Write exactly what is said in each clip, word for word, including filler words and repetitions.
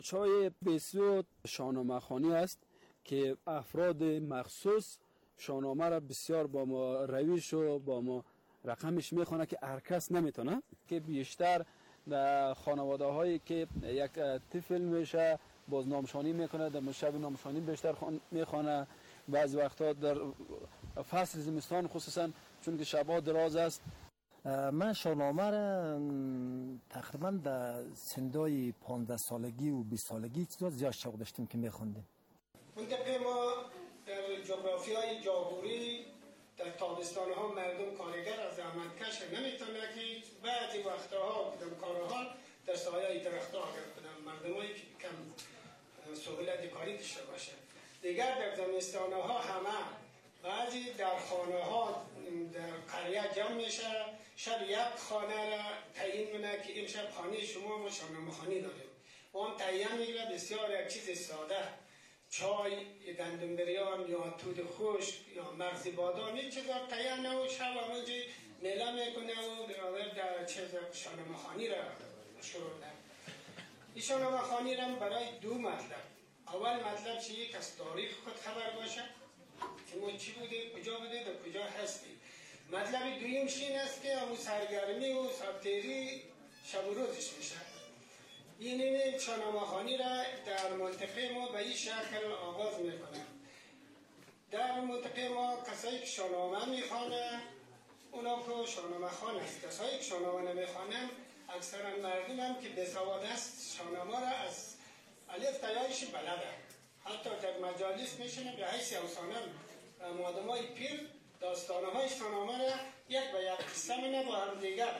چای بسیار شاهنامه خوانی است که افراد مخصوص شاهنامه را بسیار با ما رویش و با ما رقمش میخونه که هر کس نمیتونه، که بیشتر در خانواده هایی که یک طفل میشه باز نامشانی میکنه، در شب نامشانی بیشتر میخونه. بعضی وقتا در فصل زمستان خصوصا چون که شبها دراز است. من شاهنامه را تقریبا در سندای پانزده سالگی و بیست سالگی چیزا زیاد شوق داشتیم که میخوندیم. منطقه ما در جغرافیای جاغوری در تابستان ها مردم کارگر از زحمتکش نمیتونه که بعضی وقتها بودم کارها در سایه درخت ها اگر بودم مردمایی که کم سهولت کاری داشته باشه. دیگر در زمستان ها همه بعضی در خانه ها در قریه جمع میشه، شب یک خانه را تعیین میکنه که امشب خانه شما ما شاهنامه خوانی داریم. اون تعیین میگیره بسیار یک چیز ساده، چای، گندم بریان یا تود خشک یا مغز بادام این چیزا تعیین و شب همونجا میله میکنه و برادر در چیز شاهنامه خوانی را شروع کرد. این شاهنامه خوانی را برای دو مطلب. اول مطلب چه یک از تاریخ خود خبر باشه که ما چی بوده، کجا بوده و کجا هستی. مطلب دویم شین است که همون سرگرمی و سابتری شب و روزش میشه. این شاهنامه خوانی را در منطقه ما به این شکل آغاز میکنه. در منطقه ما کسایی که شاهنامه میخوانه اونا که شاهنامه خوان است. کسایی که شاهنامه نمیخوانن اکثرا مردم هم که بسواد است شاهنامه را از الف تا یایش بلده. حتی در مجالس میشنه به حیث افسانه مادمای پیر داستانه های شاهنامه را یک به یک قصه مینه با هم دیگر.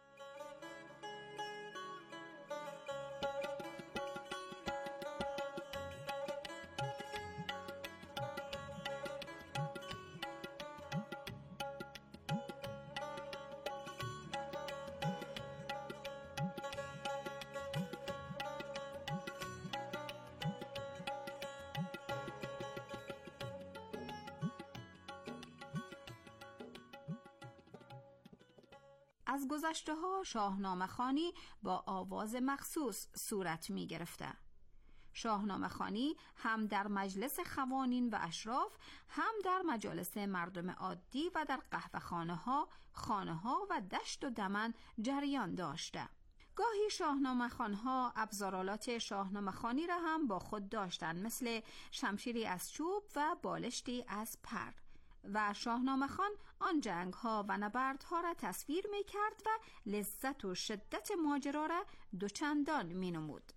از گذشته ها شاهنامه خوانی با آواز مخصوص صورت می گرفته. شاهنامه خوانی هم در مجلس خوانین و اشراف، هم در مجالس مردم عادی و در قهوه خانه ها، خانه ها و دشت و دمن جریان داشته. گاهی شاهنامه خوانها ابزارالات شاهنامه خوانی را هم با خود داشتند، مثل شمشیری از چوب و بالشتی از پر. و شاهنامه خوان آن جنگ ها و نبردها را تصویر می کرد و لذت و شدت ماجرا را دوچندان می نمود.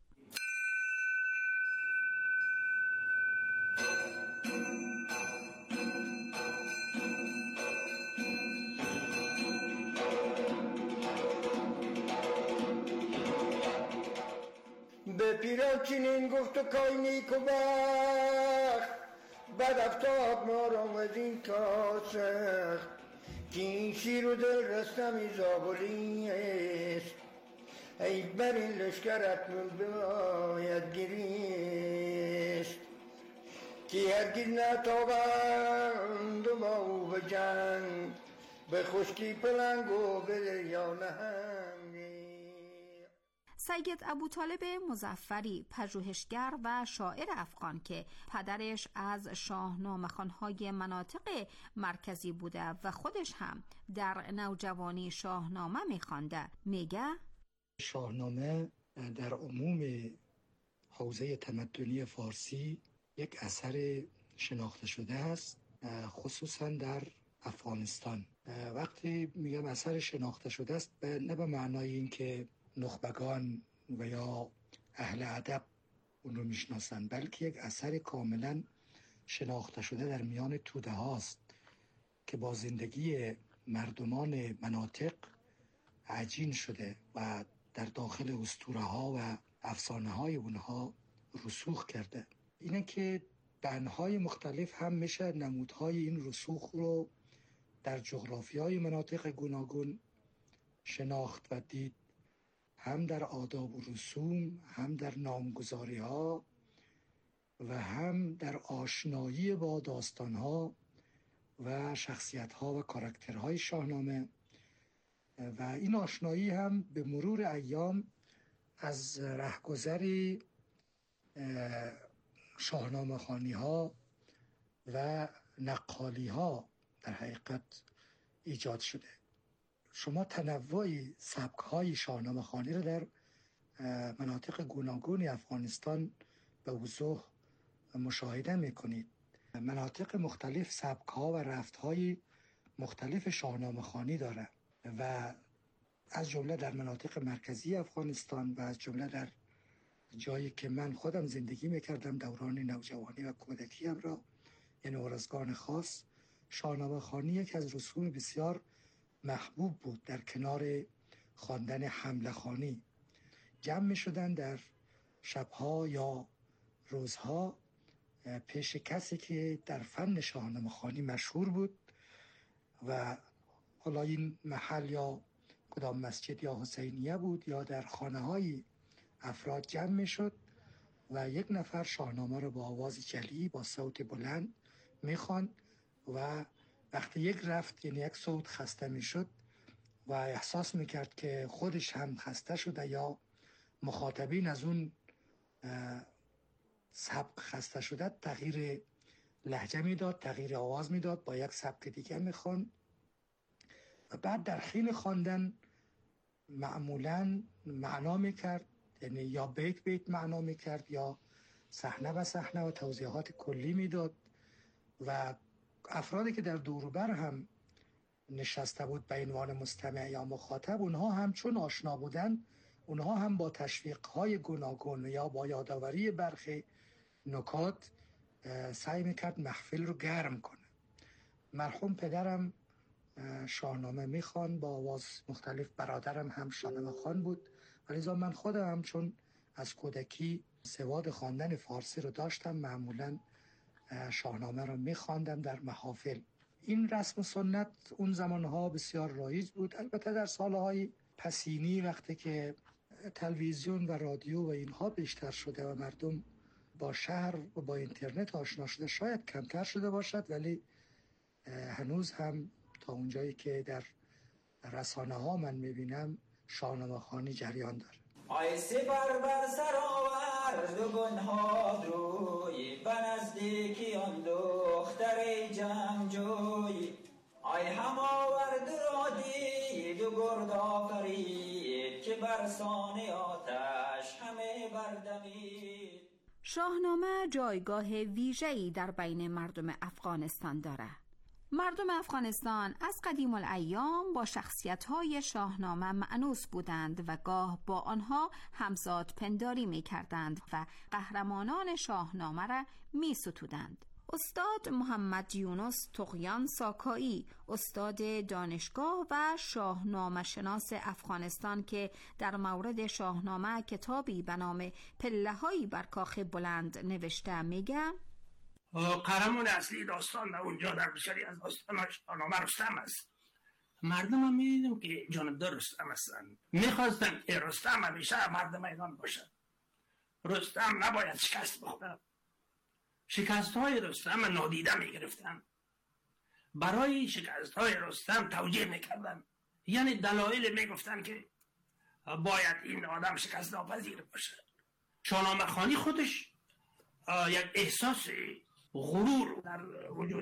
به پیرا چنین گفت و کای نیک و بخت، بد افتاد ما را از این کار سخت، که این شیر و دل رستمی زابلی است، ای بر این لشکرت من باید گریست، که هرگز نتابند با او به جنگ، به خشکی پلنگ و به دریا نهنگ. سید ابوطالب مظفری پژوهشگر و شاعر افغان که پدرش از شاهنامه خوانهای مناطق مرکزی بوده و خودش هم در نوجوانی شاهنامه میخوانده، میگه شاهنامه در عموم حوزه تمدنی فارسی یک اثر شناخته شده است، خصوصا در افغانستان. وقتی میگم اثر شناخته شده است نه به معنای این که نخبگان و یا اهل ادب اون رو میشناسن، بلکه یک اثر کاملا شناخته شده در میان توده هاست که با زندگی مردمان مناطق عجین شده و در داخل اسطوره ها و افسانه های اونها رسوخ کرده. اینه که به انواع مختلف هم میشه نمودهای این رسوخ رو در جغرافی های مناطق گوناگون شناخت و دید، هم در آداب و رسوم، هم در نامگذاری ها و هم در آشنایی با داستان ها و شخصیت ها و کاراکترهای شاهنامه. و این آشنایی هم به مرور ایام از رهگذری شاهنامه خوانی ها و نقالی ها در حقیقت ایجاد شده. شما تنوع سبک های شاهنامه خوانی رو در مناطق گوناگون افغانستان به وضوح مشاهده میکنید. مناطق مختلف سبک ها و رفت های مختلف شاهنامه خوانی داره و از جمله در مناطق مرکزی افغانستان و از جمله در جایی که من خودم زندگی میکردم دوران نوجوانی و کودکیم را، یعنی ارزگان خاص، شاهنامه خوانی یک از رسوم بسیار محبوب بود. در کنار خواندن حمله خوانی جمع می شدن در شبها یا روزها پیش کسی که در فن شاهنامه خوانی مشهور بود و حالا این محل یا کدام مسجد یا حسینیه بود یا در خانه های افراد جمع می شد و یک نفر شاهنامه را با آواز جلی با صوت بلند می خواند و وقتی یک رفت یعنی یک صوت خسته می شد و احساس می کرد که خودش هم خسته شده یا مخاطبین از اون سبک خسته شده، تغییر لهجه می داد، تغییر آواز می داد، با یک سبک دیگه می خواند و بعد در حین خواندن معمولاً معنا می کرد، یعنی یا بیت بیت معنا می کرد یا صحنه به صحنه و توضیحات کلی می داد و افرادی که در دوروبر هم نشسته بود به عنوان مستمع یا مخاطب، اونها هم چون آشنا بودن، اونها هم با تشویق‌های گوناگون یا با یادآوری برخی نکات سعی میکرد محفل رو گرم کنه. مرحوم پدرم شاهنامه میخوان با آواز مختلف، برادرم هم شاهنامه خوان بود و لذا من خودم هم چون از کودکی سواد خواندن فارسی رو داشتم، معمولاً شاهنامه رو میخواندم در محافل. این رسم و سنت اون زمانها بسیار رایج بود. البته در سالهای پسینی وقتی که تلویزیون و رادیو و اینها بیشتر شده و مردم با شهر و با اینترنت آشنا شده، شاید کمتر شده باشد، ولی هنوز هم تا اونجایی که در رسانه ها من میبینم شاهنامه خوانی جریان داره. آی سپر بر سر آورد و گنهاد روی به نزدیکی آن دختر جمجوی، آی هم آورد را دید و گرد آفرید که برسان آتش همه بردمید. شاهنامه جایگاه ویژه‌ای در بین مردم افغانستان دارد. مردم افغانستان از قدیم الایام با شخصیت‌های شاهنامه مأنوس بودند و گاه با آنها همزاد پنداری می‌کردند و قهرمانان شاهنامه را می‌ستودند. استاد محمد یونس طغیان ساکایی، استاد دانشگاه و شاهنامه شناس افغانستان که در مورد شاهنامه کتابی به نام پله‌هایی بر کاخ بلند نوشته، میگه قهرمان اصلی داستان در اونجا در بسیاری از داستان شاهنامه رستم است. مردم هم میدیدم که جانبدار رستم هستن، میخواستن که رستم همیشه مرد میدان باشد. رستم نباید شکست بخورد. شکست های رستم نادیده میگرفتن، برای شکست های رستم توجیه میکردن، یعنی دلایل میگفتن که باید این آدم شکست ناپذیر باشه. شاهنامه خوانی خودش یک احساس غرور در وجود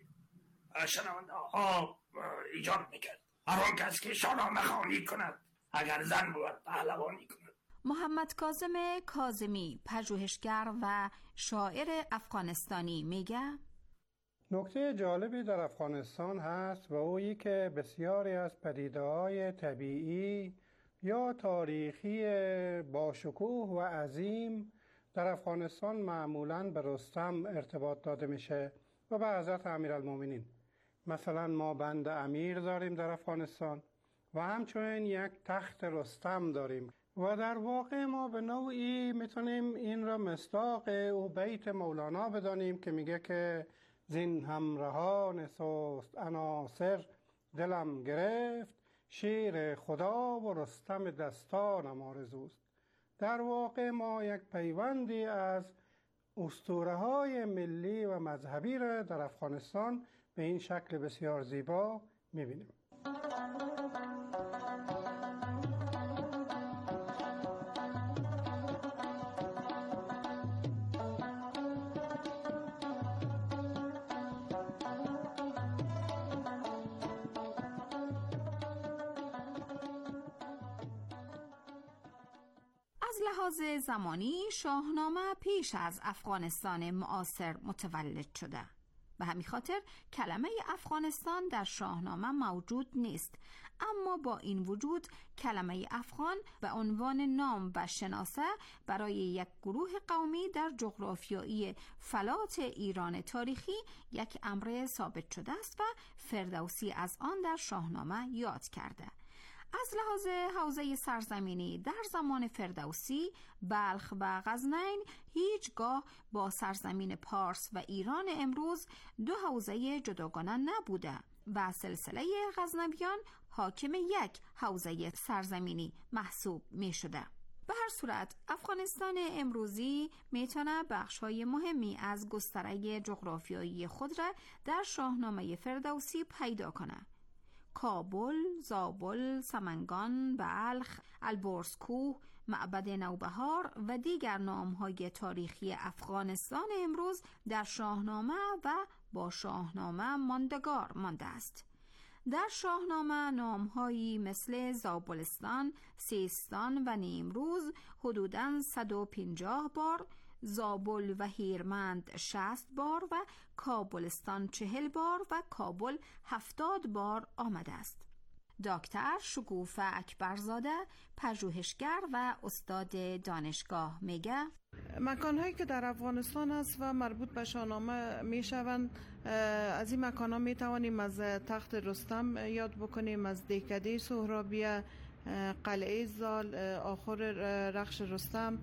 شنونده ها ایجاد میکرد. هر آن کس که شاهنامه خوانی کند اگر زن بود پهلوانی کند. محمد کاظم کاظمی، پژوهشگر و شاعر افغانستانی، میگه نکته جالبی در افغانستان هست و اویی که بسیاری از پدیده‌های طبیعی یا تاریخی باشکوه و عظیم در افغانستان معمولاً به رستم ارتباط داده میشه و به حضرت امیرالمومنین. مثلا ما بند امیر داریم در افغانستان و همچنین یک تخت رستم داریم و در واقع ما به نوعی میتونیم این را مصداق او بیت مولانا بدانیم که میگه که زین همراهان سست عناصر دلم گرفت، شیر خدا و رستم دستانم آرزوست. در واقع ما یک پیوندی از اسطوره‌های ملی و مذهبی را در افغانستان به این شکل بسیار زیبا می‌بینیم. از لحاظ زمانی شاهنامه پیش از افغانستان معاصر متولد شده. به همین خاطر کلمه افغانستان در شاهنامه موجود نیست، اما با این وجود کلمه افغان به عنوان نام و شناسه برای یک گروه قومی در جغرافیایی فلات ایران تاریخی یک امر ثابت شده است و فردوسی از آن در شاهنامه یاد کرده. از لحاظ حوزه سرزمینی در زمان فردوسی بلخ و غزنین هیچگاه با سرزمین پارس و ایران امروز دو حوزه جداگانه نبوده و سلسله غزنویان حاکم یک حوزه سرزمینی محسوب می شده. به هر صورت افغانستان امروزی میتونه بخش‌های مهمی از گستره جغرافیایی خود را در شاهنامه فردوسی پیدا کنه. کابل، زابل، سمنگان، بلخ، البرز کوه، معبد نوبهار و دیگر نام‌های تاریخی افغانستان امروز در شاهنامه و با شاهنامه ماندگار مانده است. در شاهنامه نام‌هایی مثل زابلستان، سیستان و نیمروز حدوداً صد و پنجاه بار، زابل و هیرمند شصت بار و کابلستان چهل بار و کابل هفتاد بار آمده است. دکتر شکوفه اکبرزاده، پژوهشگر و استاد دانشگاه میگه مکان‌هایی که در افغانستان است و مربوط به شاهنامه میشوند، از این مکان‌ها میتوانیم از تخت رستم یاد بکنیم، از دهکده سهرابیه، قلعه زال، آخر رخش رستم،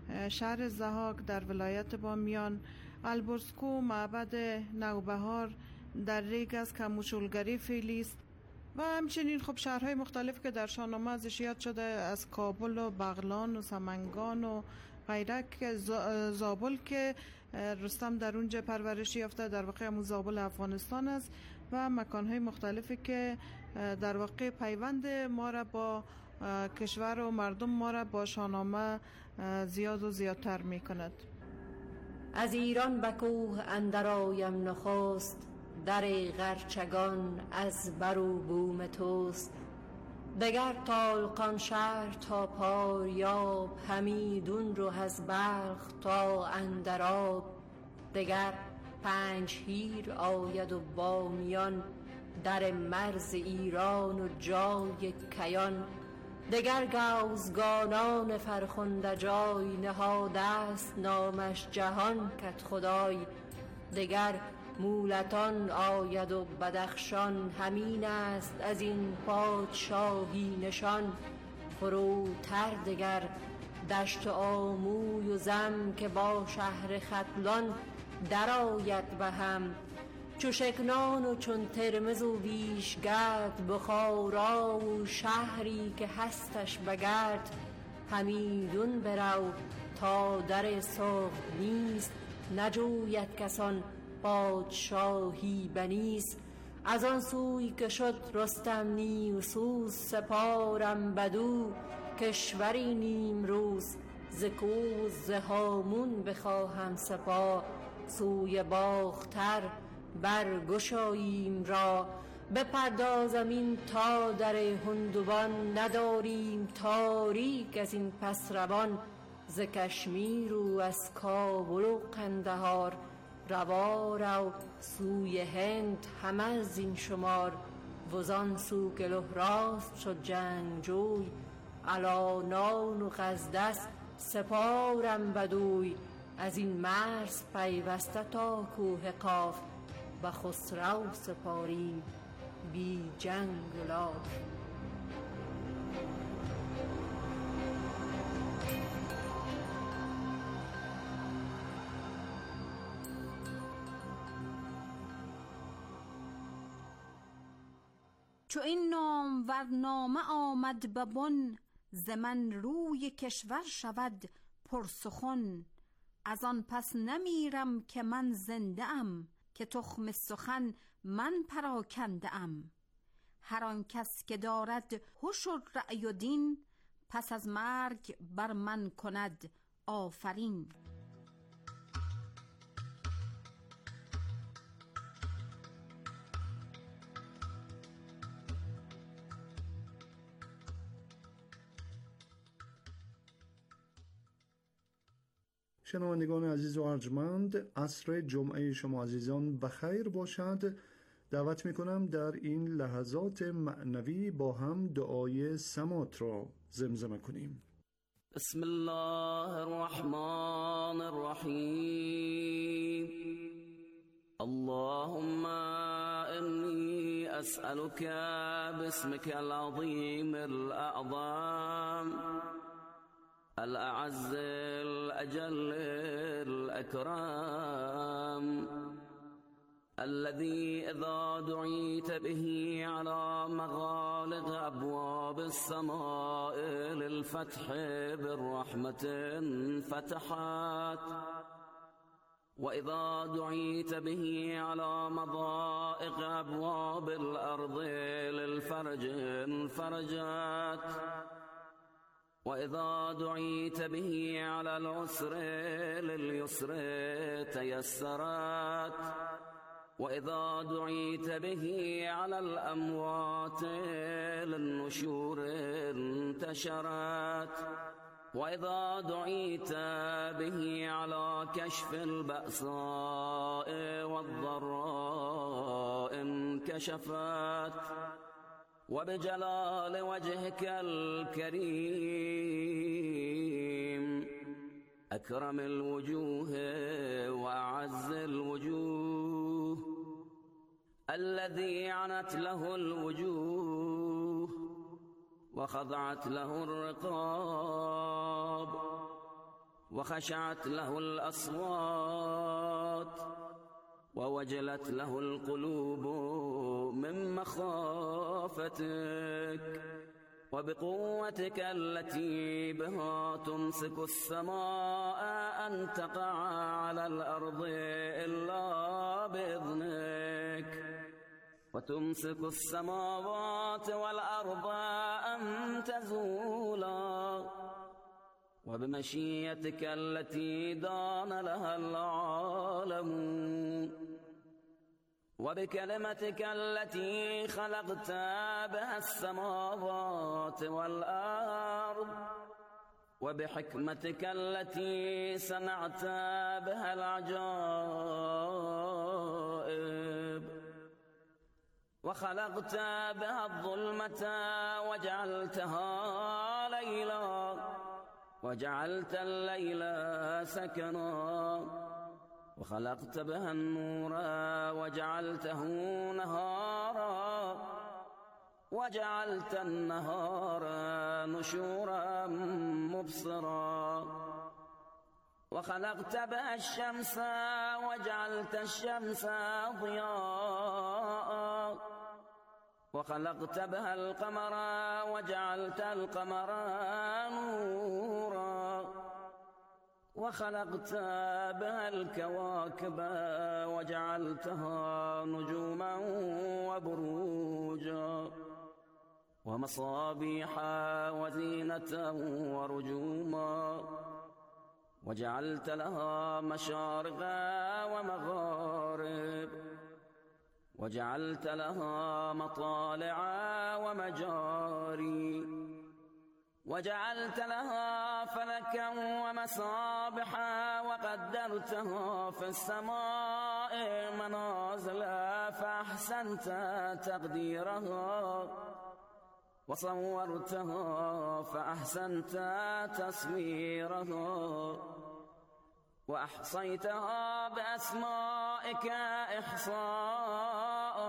شهر ضحاک در ولایت بامیان، البرز کوه، معبد نوبهار در ریگ است که موشولگری فعلی است و همچنین خب شهرهای مختلف که در شاهنامه ازش یاد شده، از کابل و بغلان و سمنگان و غیره، که زابل که رستم در اونجا پرورش یافته در واقع همون زابل افغانستان است و مکانهای مختلفی که در واقع پیوند ما را با کشور و مردم ما را با شاهنامه زیاد و زیادتر می کند. از ایران به کوه اندر آیم نخست، در غرچگان از بر و بوم توست. دگر طالقان شهر تا پاریاب، همیدون رو از بلخ تا اندراب. دگر پنج هیر آید و بامیان، در مرز ایران و جای کیان. دگر گوزگانان فرخنده جای، نهاده است نامش جهان کت خدای. دگر مولتان آید و بدخشان، همین است از این پادشاهی نشان. فروتر دگر دشت آموی و زم، که با شهر ختلان در آید به هم. چو شکنان و چون ترمز و بیشگرد، بخارا و شهری که هستش بگرد. همیدون برو تا در سخت نیست، نجوید کسان پادشاهی بنیست. از آن سوی که شد رستم نیوسوز، سپارم بدو کشوری نیمروز. ز کوه ز هامون بخواهم سپاه، سوی باختر برگشاییم را. بپردازم این تا در هندوان، نداریم تاریک از این پس روان. ز کشمیر و از کابل و قندهار، روا رو سوی هند همه از این شمار. وزان سو که لهراست شد جنگجوی، الانان و غزدست سپارم بدوی. از این مرز پیوسته تا کوه قاف، و خسرو سپاریم بی جنگ و لاف. چو این نام ورنامه آمد ببن، ز من روی کشور شود پرسخن. از آن پس نمیرم که من زنده ام، که تخم سخن من پراکنده ام. هر آن کس که دارد هوش و رأی و دین، پس از مرگ بر من کند آفرین. شنوندگان عزیز و ارجمند، عصر جمعه شما عزیزان بخیر باشد. دعوت میکنم در این لحظات معنوی با هم دعای سمات را زمزمه کنیم. بسم الله الرحمن الرحیم. اللهم إني أسألك باسمك العظيم الأعظم الأعز الأجل الأكرم الذي إذا دعيت به على مغالق أبواب السماء للفتح بالرحمة فتحت، وإذا دعيت به على مضائق أبواب الأرض للفرج انفرجت، وإذا دعيت به على العسر لليسر تيسرت، وإذا دعيت به على الأموات للنشور انتشرت، وإذا دعيت به على كشف البأساء والضراء انكشفت، وبجلال وجهك الكريم أكرم الوجوه وأعز الوجوه الذي عنت له الوجوه وخضعت له الرقاب وخشعت له الأصوات ووجلت له القلوب من مخافتك، وبقوتك التي بها تمسك السماء أن تقع على الأرض إلا بإذنك، وتمسك السماوات والأرض أن تزولا، وبمشيئتك التي دان لها العالم، وبكلمتك التي خلقت بها السماوات والأرض، وبحكمتك التي صنعت بها العجائب، وخلقت بها الظلمة وجعلتها ليلا، وجعلت الليل سكنا، وخلقت بها النور وجعلته نهارا، وجعلت النهار نشورا مبصرا، وخلقت بها الشمس وجعلت الشمس ضياء، وخلقت بها القمر وجعلت القمر نورا، وخلقت بها الكواكب وجعلتها نجوما وبروجا ومصابيح وزينة ورجوما، وجعلت لها مشارق ومغارب، وجعلت لها مطالع ومجاري، وجعلت لها فلكا ومصابح، وقدرتها في السماء منازل فأحسنت تقديرها، وصورتها فأحسنت تصويرها، وأحصيتها بأسمائك إحصاء،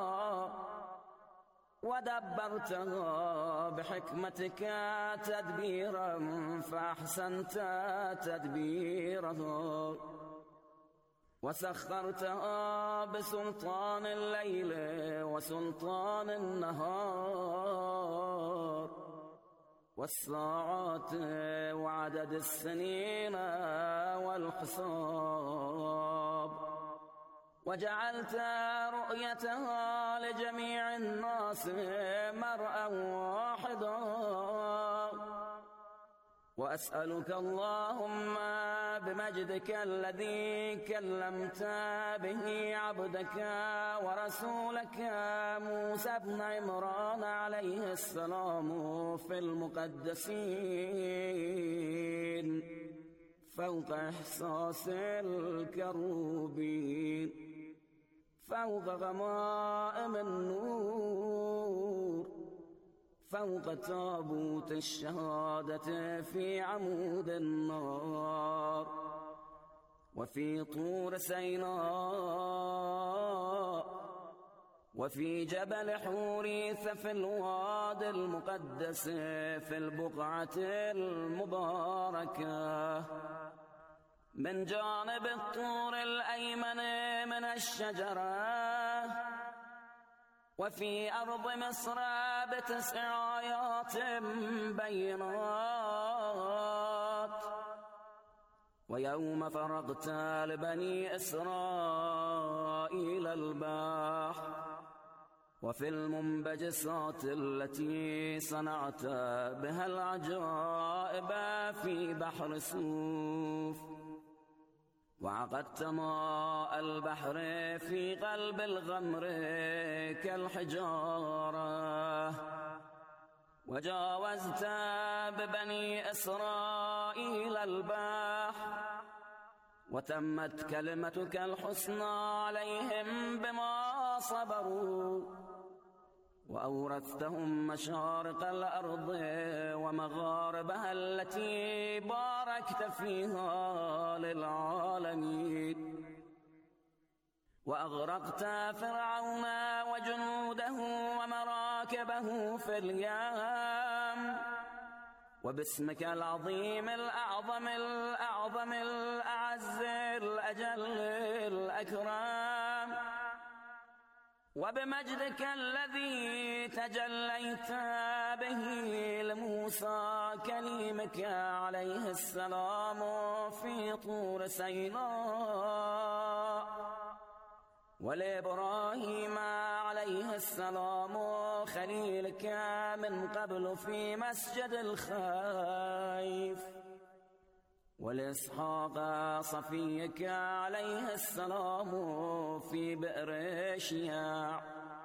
ودبرتها بحكمتك تدبيرا فأحسنت تدبيرها، وسخرتها بسلطان الليل وسلطان النهار، والساعات وعدد السنين والحساب، وجعلت رؤيتها لجميع الناس مرءا واحدا. وأسألك اللهم بمجدك الذي كلمت به عبدك ورسولك موسى بن عمران عليه السلام في المقدسين فوق إحساس الكروبين، فوق غمائم النور، فوق تابوت الشهادة في عمود النار، وفي طور سيناء، وفي جبل حوريث في الوادي المقدس في البقعة المباركة، من جانب الطور الأيمن من الشجرة، وفي أرض مصر بتسع آيات بينات، ويوم فرغت لبني إسرائيل البحر، وفي المنبجسات التي صنعت بها العجائب في بحر سوف، وعقدت ماء البحر في قلب الغمر كالحجارة، وجاوزت ببني إسرائيل البحر، وتمت كلمتك الحسنى عليهم بما صبروا، وأورثتهم مشارق الأرض ومغاربها التي باركت فيها للعالمين، وأغرقت فرعون وجنوده ومراكبه في اليم، وباسمك العظيم الأعظم الأعظم الأعز الأجل الأكرم، وبمجدك الذي تجليت به لموسى كليمك عليه السلام في طور سيناء، ولإبراهيم عليه السلام خليلك من قبل في مسجد الخيف، ولإسحاق صفيك عليه السلام في بئر شياع،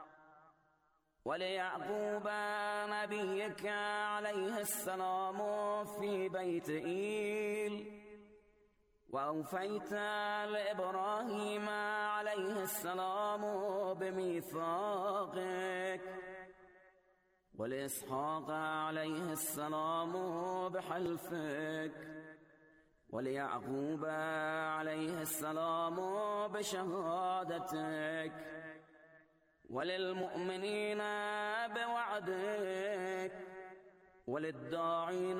وليعقوب نبيك عليه السلام في بيت إيل، وأوفيت لإبراهيم عليه السلام بميثاقك، ولإسحاق عليه السلام بحلفك، وليعقوب عليه السلام بشهادتك، وللمؤمنين بوعدك، وللداعين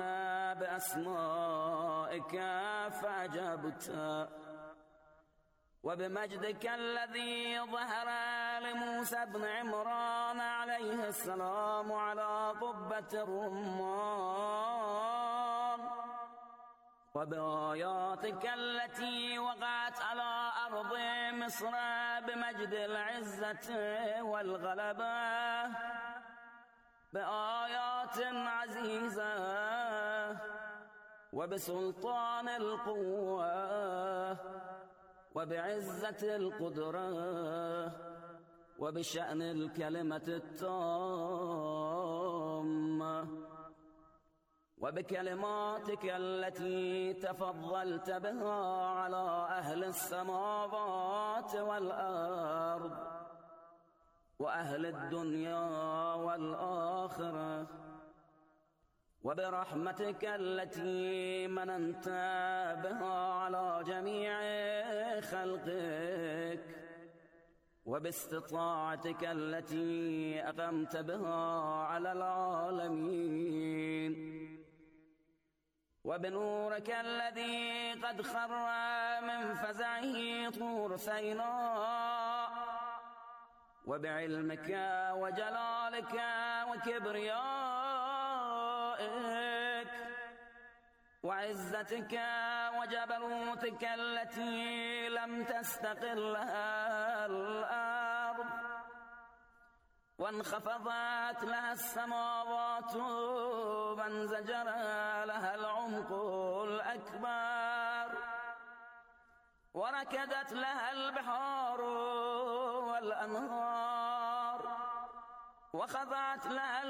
بأسمائك فأجبت، وبمجدك الذي ظهر لموسى بن عمران عليه السلام على قبة الرمان، وبآياتك التي وقعت على أرض مصر بمجد العزة والغلبة، بآيات عزيزة وبسلطان القوة وبعزة القدرة وبشأن الكلمة التامة، وبكلماتك التي تفضلت بها على أهل السماوات والأرض وأهل الدنيا والآخرة، وبرحمتك التي مننت بها على جميع خلقك، وباستطاعتك التي أقمت بها على العالمين، وبنورك الذي قد خر من فزعه طور سيناء، وبعلمك وجلالك وكبريائك وعزتك وجبروتك التي لم تستقل لها الأرض وانخفضت لها السماوات وانزجر لها العمق الأكبر وركدت لها البحار والأنهار وخضعت لها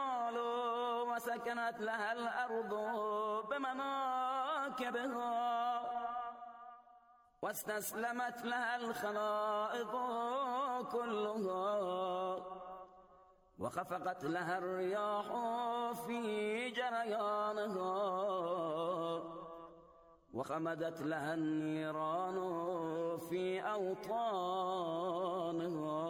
الجبال وسكنت لها الأرض بمناكبها واستسلمت لها الخلائق كلها، وخفقت لها الرياح في جريانها، وخمدت لها النيران في أوطانها.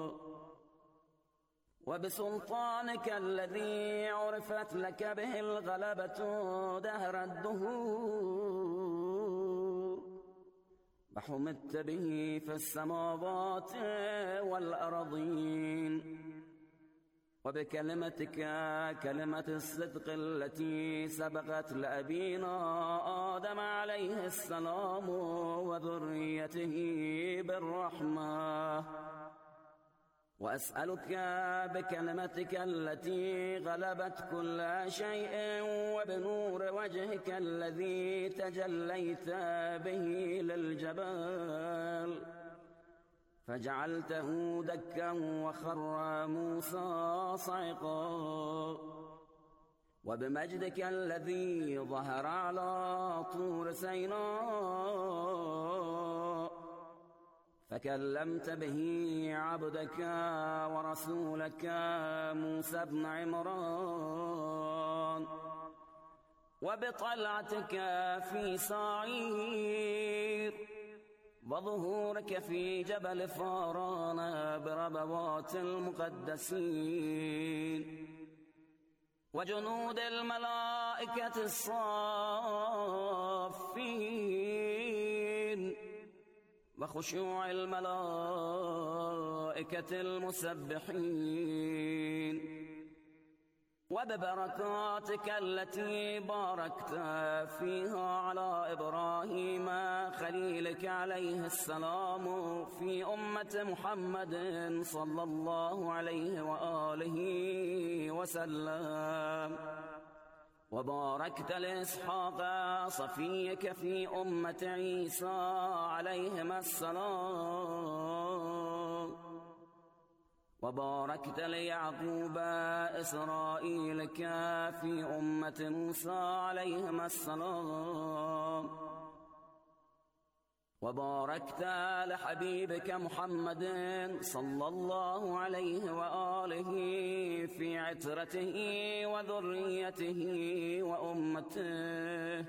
وبسلطانك الذي عرفت لك به الغلبة دهر الدهور، وحمدت به في السماوات والأرضين. وبكلمتك كلمة الصدق التي سبقت لأبينا آدم عليه السلام وذريته بالرحمة. وأسألك بكلمتك التي غلبت كل شيء وبنور وجهك الذي تجليت به للجبال فجعلته دكا وخر موسى صعقا، وبمجدك الذي ظهر على طور سيناء فكلمت به عبدك ورسولك موسى بن عمران، وبطلعتك في صعير، وظهورك في جبل فاران بربوات المقدسين، وجنود الملائكة الصافين، وخشوع الملائكة المسبحين، وببركاتك التي باركت فيها على إبراهيم خليلك عليه السلام في أمة محمد صلى الله عليه وآله وسلم. وباركت لإسحاق صفيك في أمة عيسى عليهما السلام. وباركت ليعقوب إسرائيلك في أمة موسى عليهما السلام. وباركت لحبيبك محمد صلى الله عليه وآله في عترته وذريته وأمته.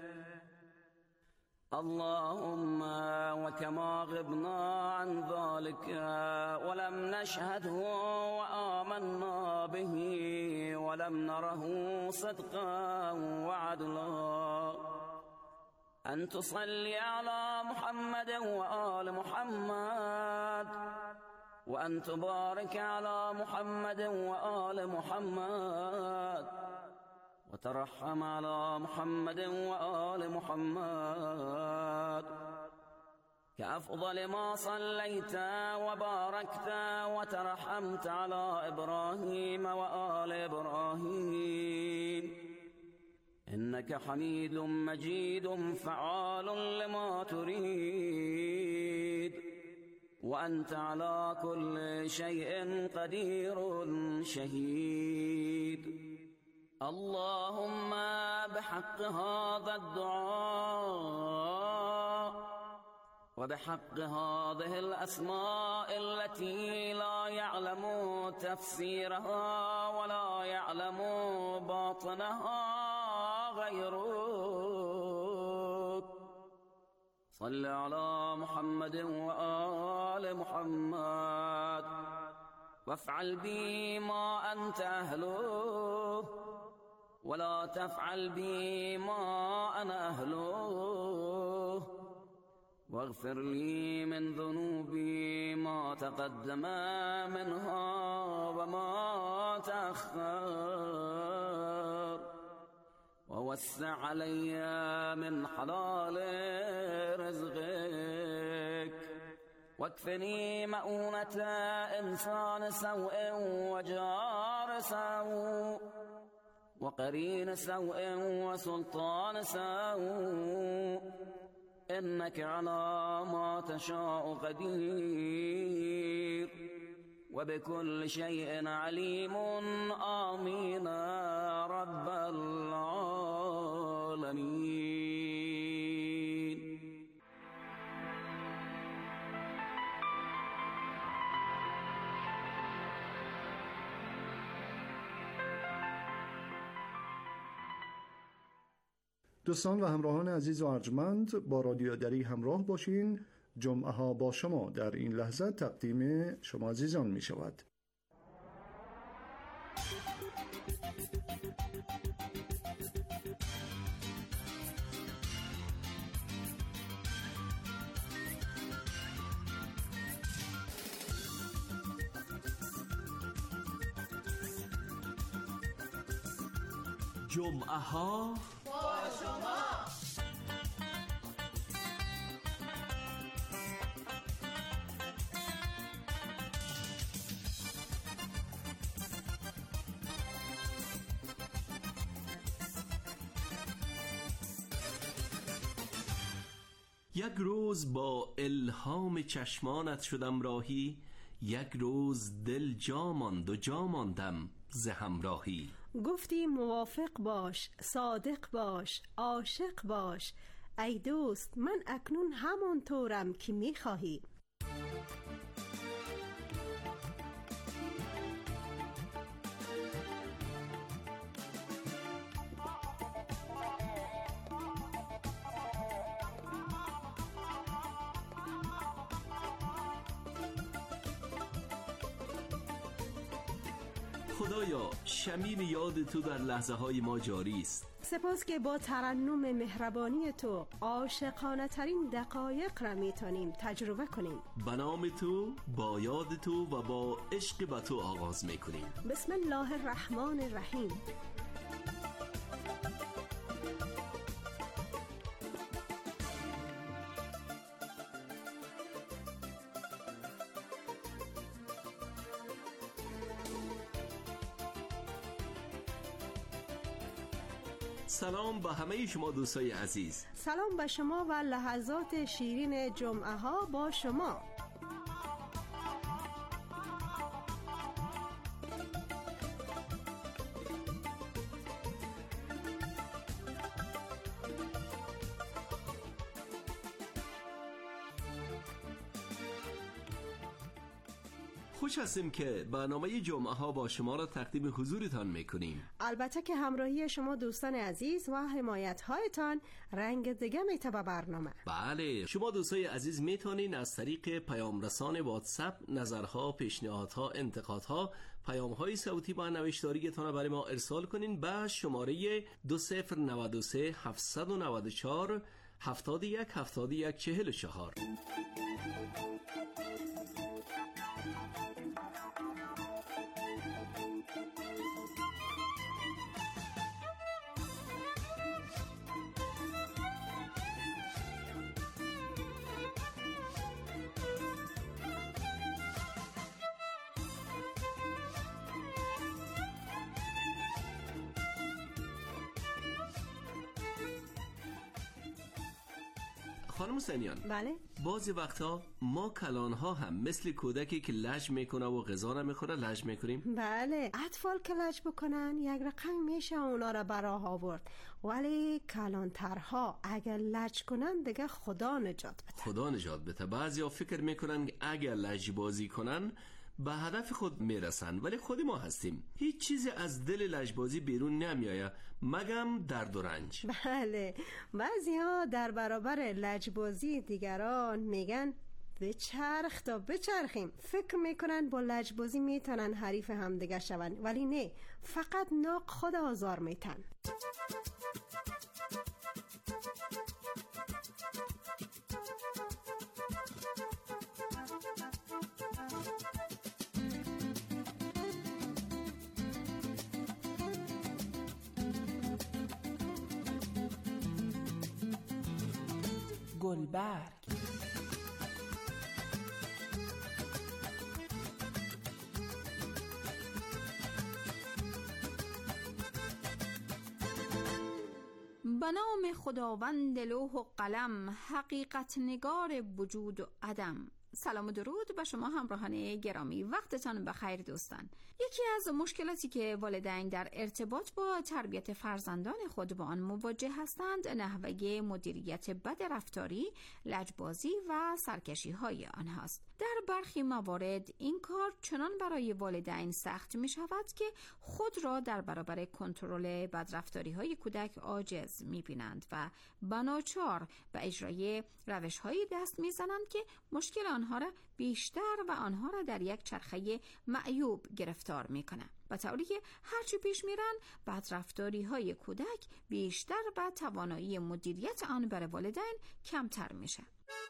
اللهم وكما غبنا عن ذلك ولم نشهده وآمنا به ولم نره صدقا وعدلا، أن تصلي على محمد وآل محمد، وأن تبارك على محمد وآل محمد، وترحم على محمد وآل محمد كأفضل ما صليت وباركت وترحمت على إبراهيم وآل إبراهيم، إنك حميد مجيد فعال لما تريد، وأنت على كل شيء قدير شهيد. اللهم بحق هذا الدعاء وبحق هذه الأسماء التي لا يعلم تفسيرها ولا يعلم باطنها غيرك، صل على محمد وآل محمد، وافعل بي ما أنت أهله، ولا تفعل بي ما أنا أهله، واغفر لي من ذنوبي ما تقدم منها وما تأخر، ووسع علي من حلال رزقك، واكفني مؤونة إنسان سوء وجار سوء وقرين سوء وسلطان سوء، إنك على ما تشاء قدير، وبكل شيء عليم. آمين رب العالمين. دوستان و همراهان عزیز و ارجمند، با رادیو دری همراه باشین. جمعه ها با شما در این لحظه تقدیم شما عزیزان می شود. جمعه ها با شما. یک روز با الهام چشمانت شدم راهی، یک روز دل جا ماند و جا ماندم ز همراهی. گفتی موافق باش، صادق باش، عاشق باش، ای دوست من اکنون همانطورم که میخواهی. خدایا شمیم یاد تو در لحظه های ما جاری است. سپاس که با ترنم مهربانی تو عاشقانه ترین دقایق را میتونیم تجربه کنیم. به نام تو، با یاد تو و با عشق به تو آغاز میکنیم. بسم الله الرحمن الرحیم. سلام به همه شما دوستای عزیز. سلام به شما و لحظات شیرین جمعه ها با شما. خوش هستیم که برنامه جمعه ها با شما را تقدیم حضورتان میکنیم. البته که همراهی شما دوستان عزیز و حمایت هایتان رنگ دیگه میته به برنامه. بله، شما دوستای عزیز میتونین از طریق پیام رسان واتساپ نظرها، پیشنهادها، انتقادها، پیام های صوتی با نوشتاریتان برای ما ارسال کنین به شماره دو صفر نه سه هفت نه چهار هفتاد و یک هفتاد و یک چهل و چهار. خانم سنیان، بله؟ بعضی وقتا ما کلان ها هم مثل کودکی که لج میکنه و غذا نمیخوره لج میکنیم. بله، اطفال که لج بکنن یک رقم میشه اونا را براه آورد، ولی کلانترها اگر لج کنن دیگه خدا نجات بده. خدا نجات بده. بعضی ها فکر میکنن اگر لج بازی کنن به هدف خود میرسن، ولی خود ما هستیم هیچ چیزی از دل لجبازی بیرون نمیایه مگم درد و رنج. بله، بعضی ها در برابر لجبازی دیگران میگن بچرخ تا بچرخیم. فکر میکنن با لجبازی میتونن حریف همدیگه شون، ولی نه، فقط ناق خود آزار میتن. گلبرگ. به نام خداوند لوح و قلم، حقیقت نگار وجود و عدم. سلام و درود به شما همراهان گرامی، وقتتان بخیر دوستان. یکی از مشکلاتی که والدین در ارتباط با تربیت فرزندان خود با آن مواجه هستند نحوه مدیریت بد رفتاری، لجبازی و سرکشی های آنهاست. در برخی موارد این کار چنان برای والدین سخت می شود که خود را در برابر کنترل بدرفتاری های کودک عاجز می بینند و بناچار به اجرای روش هایی دست می زنند که مشکل آنها را بیشتر و آنها را در یک چرخه معیوب گرفتار می کنند. به طوری که هرچی پیش میرن بدرفتاری های کودک بیشتر و توانایی مدیریت آن برای والدین کمتر میشه.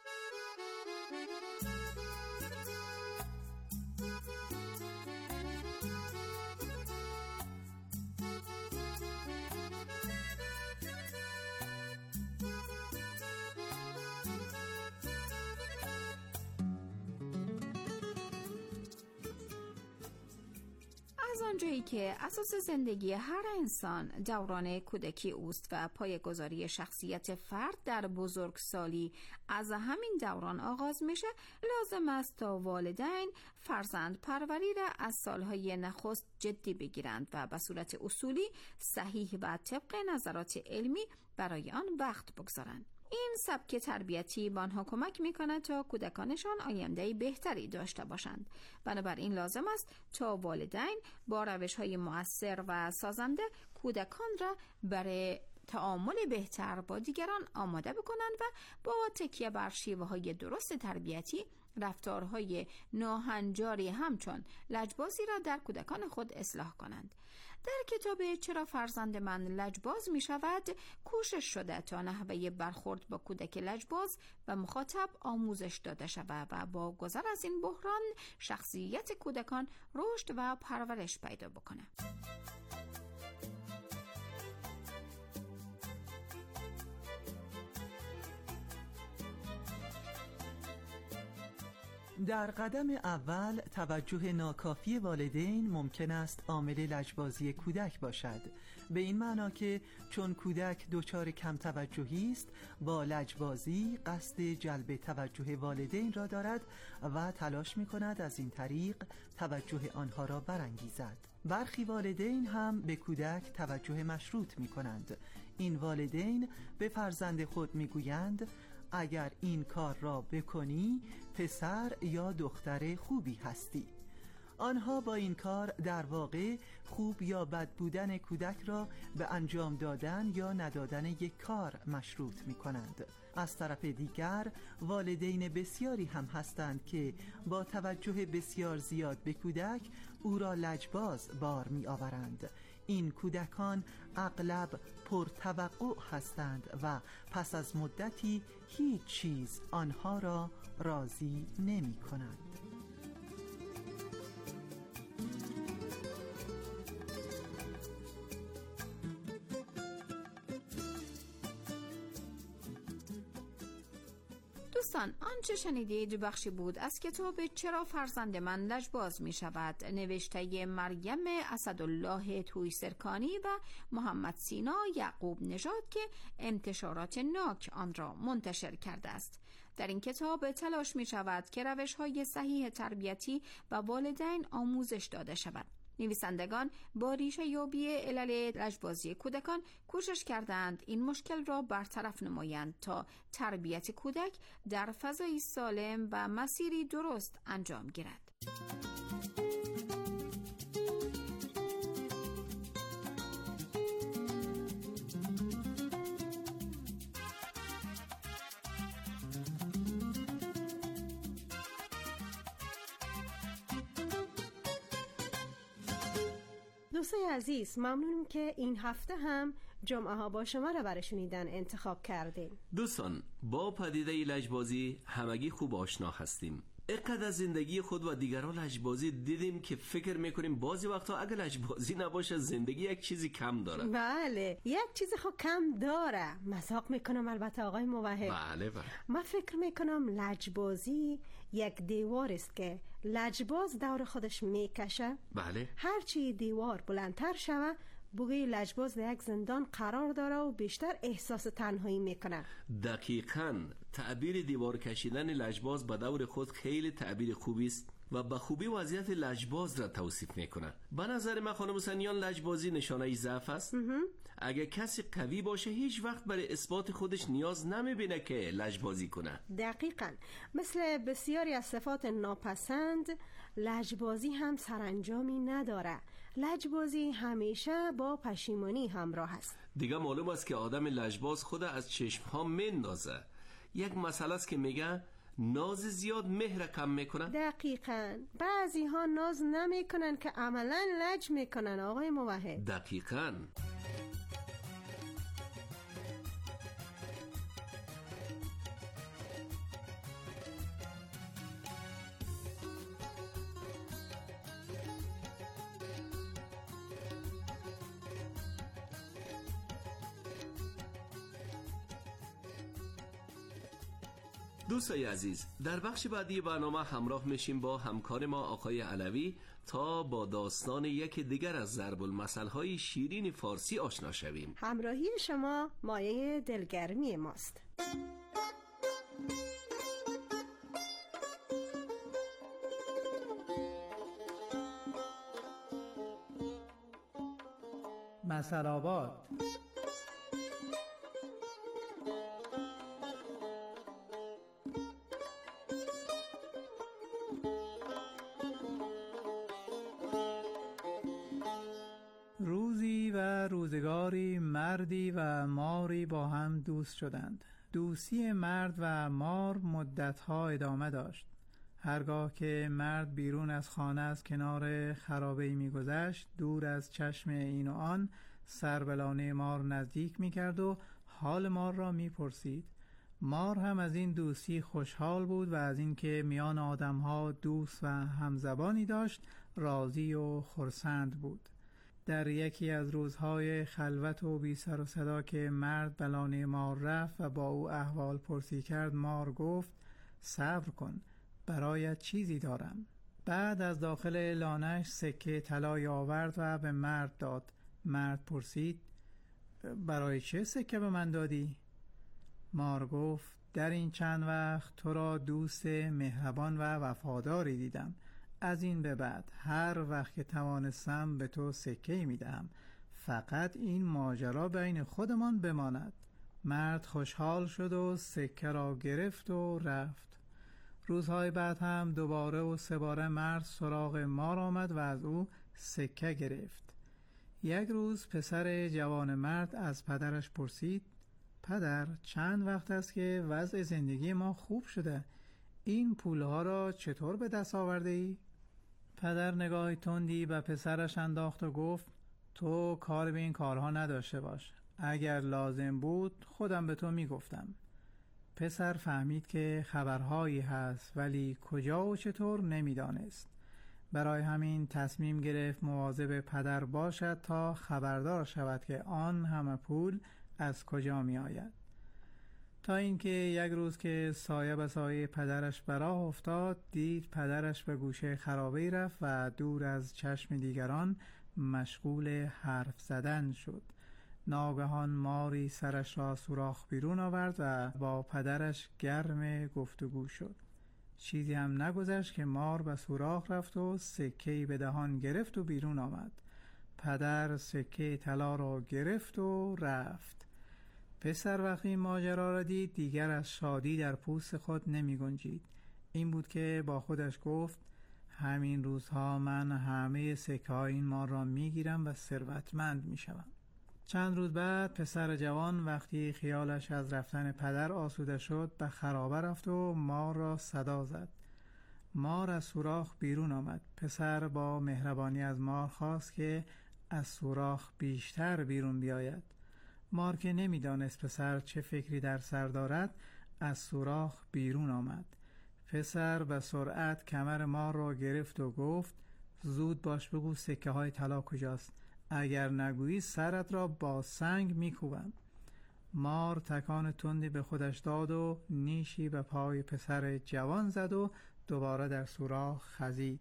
از آنجایی که اساس زندگی هر انسان دوران کودکی اوست و پایه‌گذاری شخصیت فرد در بزرگسالی از همین دوران آغاز میشه، لازم است تا والدین فرزند پروری را از سالهای نخست جدی بگیرند و به صورت اصولی صحیح و طبق نظرات علمی برای آن وقت بگذارند. این سبک تربیتی به آنها کمک می‌کند تا کودکانشان آینده بهتری داشته باشند. بنابراین لازم است تا والدین با روش‌های مؤثر و سازنده کودکان را برای تعامل بهتر با دیگران آماده بکنند و با تکیه بر شیوه‌های درست تربیتی رفتارهای ناهنجاری همچون لجبازی را در کودکان خود اصلاح کنند. در کتاب چرا فرزند من لجباز می شود کوشش شده تا نحوه برخورد با کودک لجباز و مخاطب آموزش داده شود و با گذر از این بحران شخصیت کودکان رشد و پرورش پیدا بکنه. در قدم اول توجه ناکافی والدین ممکن است عامل لجبازی کودک باشد، به این معنا که چون کودک دچار کم توجهی است با لجبازی قصد جلب توجه والدین را دارد و تلاش می کند از این طریق توجه آنها را برانگیزد. برخی والدین هم به کودک توجه مشروط می کنند. این والدین به فرزند خود می گویند اگر این کار را بکنی پسر یا دختر خوبی هستی. آنها با این کار در واقع خوب یا بد بودن کودک را به انجام دادن یا ندادن یک کار مشروط می کنند. از طرف دیگر والدین بسیاری هم هستند که با توجه بسیار زیاد به کودک او را لجباز بار می آورند. این کودکان اغلب پرتوقع هستند و پس از مدتی هیچ چیز آنها را راضی نمی کند. دوستان، آنچه شنیدید بخشی بود از کتاب چرا فرزند من لجباز می شود نوشته مریم اسدالله تویسرکانی و محمد سینا یعقوب نژاد که انتشارات ناک آن را منتشر کرده است. در این کتاب تلاش می شود که روش های صحیح تربیتی و والدین آموزش داده شود. نویسندگان با ریشه یابی علل لجبازی کودکان کوشش کردند این مشکل را برطرف نمایند تا تربیت کودک در فضایی سالم و مسیری درست انجام گیرد. دوستای عزیز، ممنونم که این هفته هم جمعه ها با شما را برای شنیدن انتخاب کردیم. دوستان، با پدیده لجبازی همگی خوب آشنا هستیم. اقدر از زندگی خود و دیگران لجبازی دیدیم که فکر میکنیم بعضی وقتا اگه لجبازی نباشه زندگی یک چیزی کم داره. بله، یک چیزی خب کم داره. مذاق میکنم البته آقای موحد. بله بله. من فکر میکنم لجبازی یک دیوار است که لجباز دور خودش میکشه. بله. هرچی دیوار بلندتر شوه بوگه لجباز در یک زندان قرار داره و بیشتر احساس تنهایی میکنه. دقیقاً تعبیر دیوار کشیدن لجباز به دور خود خیلی تعبیر خوبی است و به خوبی وضعیت لجباز را توصیف میکنه. به نظر من خانم سنیان لجبازی نشانه ضعف است. اگه کسی قوی باشه هیچ وقت برای اثبات خودش نیاز نمیبینه که لجبازی کنه. دقیقاً مثل بسیاری از صفات ناپسند، لجبازی هم سرانجامی نداره. لجبازی همیشه با پشیمانی همراه است. دیگه معلوم است که آدم لجباز خود از چشم ها مندازه. یک مسئله است که میگه ناز زیاد مهر کم میکنه. دقیقاً بعضی ها ناز نمیکنن که عملاً لج میکنن آقای موحد. دقیقاً. دوستای عزیز، در بخش بعدی برنامه همراه میشیم با همکار ما آقای علوی تا با داستان یک دیگر از ضرب المثل‌های شیرین فارسی آشنا شویم. همراهی شما مایه دلگرمی ماست. مثل آباد. روزی و روزگاری مردی و ماری با هم دوست شدند. دوستی مرد و مار مدتها ادامه داشت. هرگاه که مرد بیرون از خانه از کنار خرابه‌ای می‌گذشت، دور از چشم این و آن سر به لانه مار نزدیک می‌کرد و حال مار را می‌پرسید. مار هم از این دوستی خوشحال بود و از اینکه میان آدم‌ها دوست و همزبانی داشت راضی و خرسند بود. در یکی از روزهای خلوت و بی سر و صدا که مرد به لانه مار رفت و با او احوال پرسی کرد، مار گفت صبر کن، برایت چیزی دارم. بعد از داخل لانه‌اش سکه طلایی آورد و به مرد داد. مرد پرسید برای چه سکه به من دادی؟ مار گفت در این چند وقت تو را دوست مهربان و وفاداری دیدم. از این به بعد هر وقت که توانستم به تو سکه میدهم، فقط این ماجرا بین خودمان بماند. مرد خوشحال شد و سکه را گرفت و رفت. روزهای بعد هم دوباره و سه باره مرد سراغ مار آمد و از او سکه گرفت. یک روز پسر جوان مرد از پدرش پرسید پدر، چند وقت است که وضع زندگی ما خوب شده، این پولها را چطور به دست آورده ای؟ پدر نگاهی تندی به پسرش انداخت و گفت تو کار به این کارها نداشته باش، اگر لازم بود خودم به تو میگفتم. پسر فهمید که خبرهایی هست ولی کجا و چطور نمیدانست. برای همین تصمیم گرفت مواظب پدر باشد تا خبردار شود که آن همه پول از کجا می آید. تا اینکه یک روز که سایه به سایه پدرش به راه افتاد، دید پدرش به گوشه خرابه‌ای رفت و دور از چشم دیگران مشغول حرف زدن شد. ناگهان ماری سرش را سوراخ بیرون آورد و با پدرش گرم گفتگو شد. چیزی هم نگذشت که مار به سوراخ رفت و سکه‌ای به دهان گرفت و بیرون آمد. پدر سکه طلا را گرفت و رفت. پسر وقتی این ماجرا را دید دیگر از شادی در پوست خود نمی گنجید. این بود که با خودش گفت همین روزها من همه سکه های این مار را می گیرم و ثروتمند می شوم. چند روز بعد پسر جوان وقتی خیالش از رفتن پدر آسوده شد به خرابه رفت و مار را صدا زد. مار از سوراخ بیرون آمد. پسر با مهربانی از مار خواست که از سوراخ بیشتر بیرون بیاید. مار که نمیدانست پسر چه فکری در سر دارد از سوراخ بیرون آمد. پسر به سرعت کمر مار را گرفت و گفت زود باش بگو سکه های طلا کجاست، اگر نگویی سرت را با سنگ میکوبم. مار تکان تندی به خودش داد و نیشی به پای پسر جوان زد و دوباره در سوراخ خزید.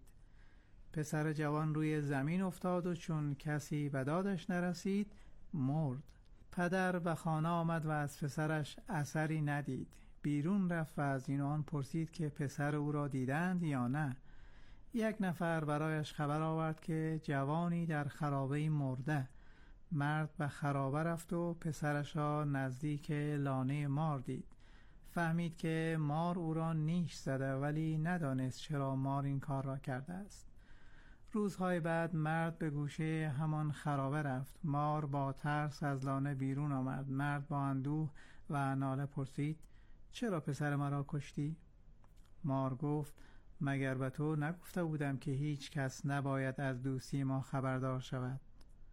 پسر جوان روی زمین افتاد و چون کسی به دادش نرسید مرد. پدر به خانه آمد و از پسرش اثری ندید. بیرون رفت و از این و آن پرسید که پسر او را دیدند یا نه. یک نفر برایش خبر آورد که جوانی در خرابه مرده. مرد به خرابه رفت و پسرش را نزدیک لانه مار دید. فهمید که مار او را نیش زده ولی ندانست چرا مار این کار را کرده است. روزهای بعد مرد به گوشه همان خرابه رفت. مار با ترس از لانه بیرون آمد. مرد با اندوه و ناله پرسید چرا پسر مرا کشتی؟ مار گفت مگر به تو نگفته بودم که هیچ کس نباید از دوستی ما خبردار شود؟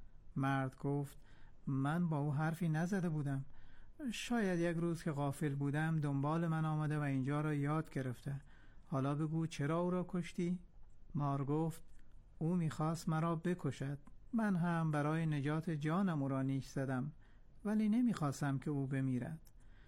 مرد گفت من با او حرفی نزده بودم. شاید یک روز که غافل بودم دنبال من آمده و اینجا را یاد گرفته. حالا بگو چرا او را کشتی؟ مار گفت او میخواست مرا بکشد. من هم برای نجات جانم او را نیش زدم ولی نمیخواستم که او بمیرد.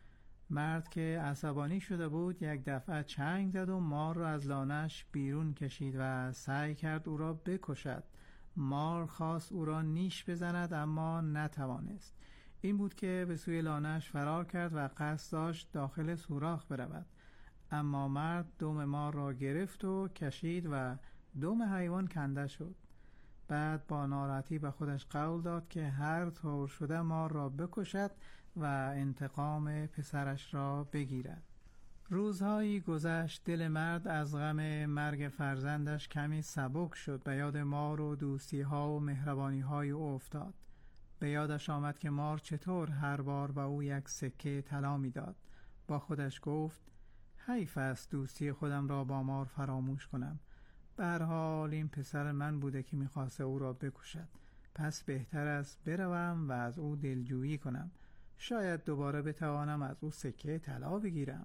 مرد که عصبانی شده بود یک دفعه چنگ زد و مار را از لانه‌اش بیرون کشید و سعی کرد او را بکشد. مار خواست او را نیش بزند اما نتوانست. این بود که به سوی لانه‌اش فرار کرد و قصد داشت داخل سوراخ برود. اما مرد دم مار را گرفت و کشید و دم حیوان کنده شد. بعد با ناراحتی به خودش قول داد که هر طور شده مار را بکشد و انتقام پسرش را بگیرد. روزهایی گذشت. دل مرد از غم مرگ فرزندش کمی سبک شد. به یاد مار و دوستی ها و مهربانی های او افتاد. به یادش آمد که مار چطور هر بار به او یک سکه طلا میداد. با خودش گفت حیف است دوستی خودم را با مار فراموش کنم. به هر حال این پسر من بوده که میخواسته او را بکشد. پس بهتر است بروم و از او دلجویی کنم. شاید دوباره بتوانم از او سکه طلا بگیرم.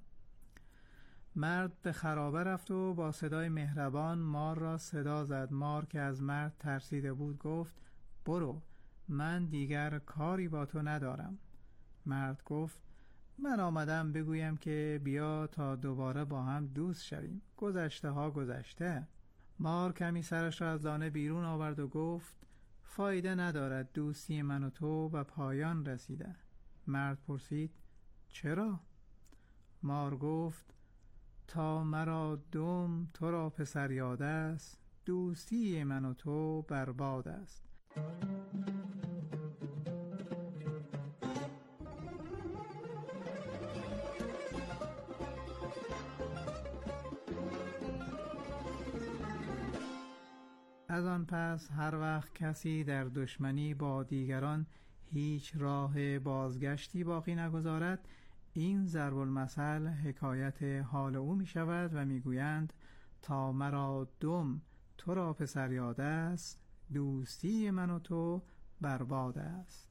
مرد به خرابه رفت و با صدای مهربان مار را صدا زد. مار که از مرد ترسیده بود گفت برو، من دیگر کاری با تو ندارم. مرد گفت من آمدم بگویم که بیا تا دوباره با هم دوست شویم. گذشته ها گذشته. مار کمی سرش را از لانه بیرون آورد و گفت فایده ندارد، دوستی من و تو به پایان رسیده. مرد پرسید چرا؟ مار گفت تا مرا دم تو را پسر یاد است، دوستی من و تو برباد است. از آن پس هر وقت کسی در دشمنی با دیگران هیچ راه بازگشتی باقی نگذارد، این ضرب المثل حکایت حال او می شود و می گویند تا مرا دم تو را پسر یاد است، دوستی من و تو برباد است.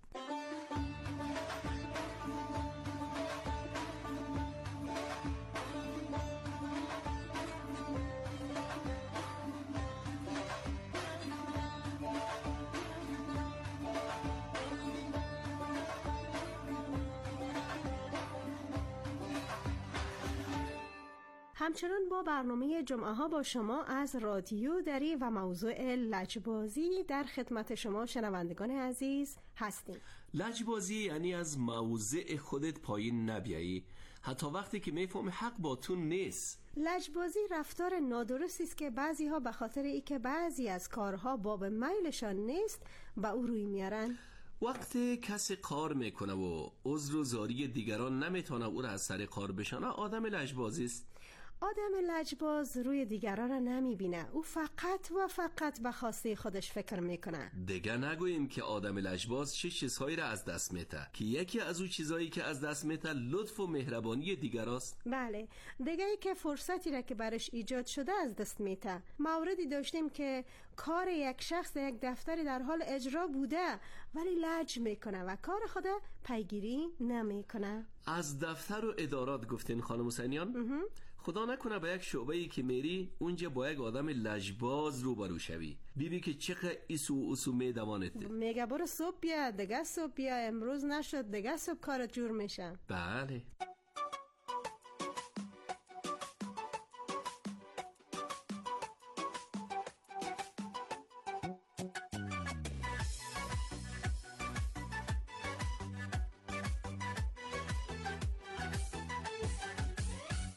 همچنان با برنامه جمعه ها با شما از رادیو دری و موضوع لجبازی در خدمت شما شنوندگان عزیز هستیم. لجبازی یعنی از موضع خودت پایین نبیایی، حتی وقتی که میفهمی حق با تو نیست. لجبازی رفتار نادرستی است که بعضی ها به خاطر ای که بعضی از کارها باب میلشان نیست به او روی میارن. وقتی کسی کار میکنه و عذر و زاری دیگران نمیتونه او را از سر کار بشانه، آدم لجبازی است. آدم لجباز روی دیگران را نمیبینه، او فقط و فقط به خواسته خودش فکر میکنه. دیگه نگوییم که آدم لجباز چه چیزهایی را از دست میده که یکی از او چیزهایی که از دست میده لطف و مهربانی دیگراست. بله، دیگه ای که فرصتی را که برش ایجاد شده از دست میده. موردی داشتیم که کار یک شخص یک دفتری در حال اجرا بوده ولی لج میکنه و کار خود پیگیری نمیکنه. از دفتر و ادارات گفتین خانم حسینیان؟ خدا نکنه به یک شعبه‌ای که میری اونجا با یک آدم لجباز روبرو شوی، بیبی که چقدر ایسو اسو میدوانت، میگه برو صبح بیا، دیگه صبح بیا، امروز نشد، دیگه صبح کارت جور میشه. بله.